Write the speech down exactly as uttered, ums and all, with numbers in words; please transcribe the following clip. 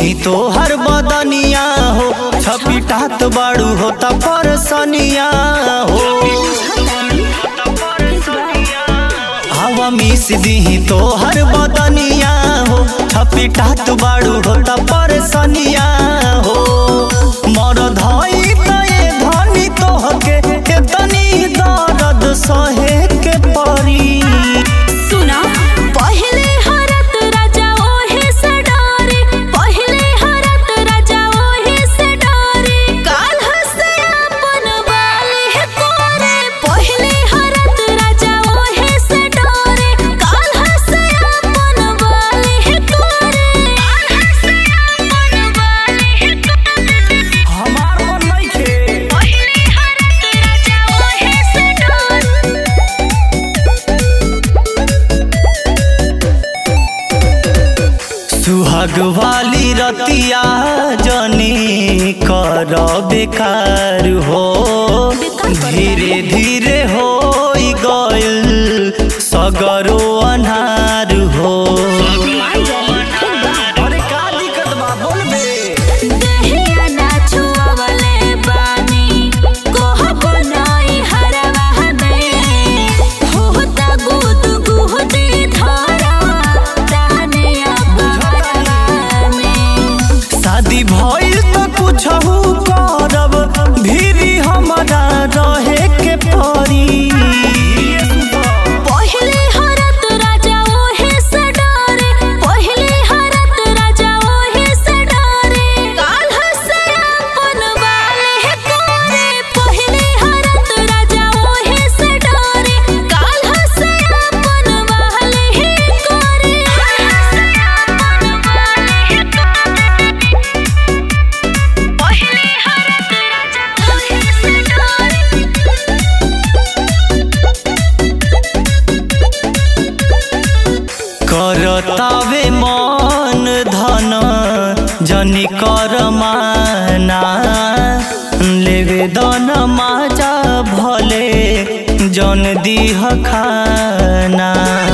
दीही तो हर बदनिया हो, छपिटात बाड़ू होता परसनिया हो। हवा मिस दीही तो हर बदनिया हो, छपिटात बाड़ू होता परसनिया हो। मरद हई तए धनी तोहके एतनी दर्द सहे के परी। सुना पहले हरत राजा ओहे से डरे, पहले हरत राजा ओहे से डरे। काल हसे अपन वाले है कोरे, पहले हरत राजा ओहे से डरे। काल हसे अपन वाले है कोरे, काल हसे अपन वाले है कोरे। हमार मन नइखे पहले हरत राजा ओहे से डरे। सुहाग वाली रतिया जनी कर बेकार हो। धीरे धीरे हो गइल सगरो अनार हो। अरे का दिक्कत बा बोल बे। दहिया ना छुअवले बानी, कहब नाई हरवा में। होता गुद गुदी धरा, ताने अबहरा में। शादी भइल त कुछहु करब, भीरी हमरा रहे के पड़ी। पहले हरत राजा ओहे से डरे, पहले हरत राजा ओहे से डरे। काल हसे अपन वाले है कोरे, पहले हरत राजा ओहे से डरे। काल हसे अपन वाले है कोरे, काल हसे अपन वाले है कोरे। पहले हरत राजा ओहे से डरे। करतावे मन धन जनी कर माना। लेवे दन माजा भले जन दीह खाना।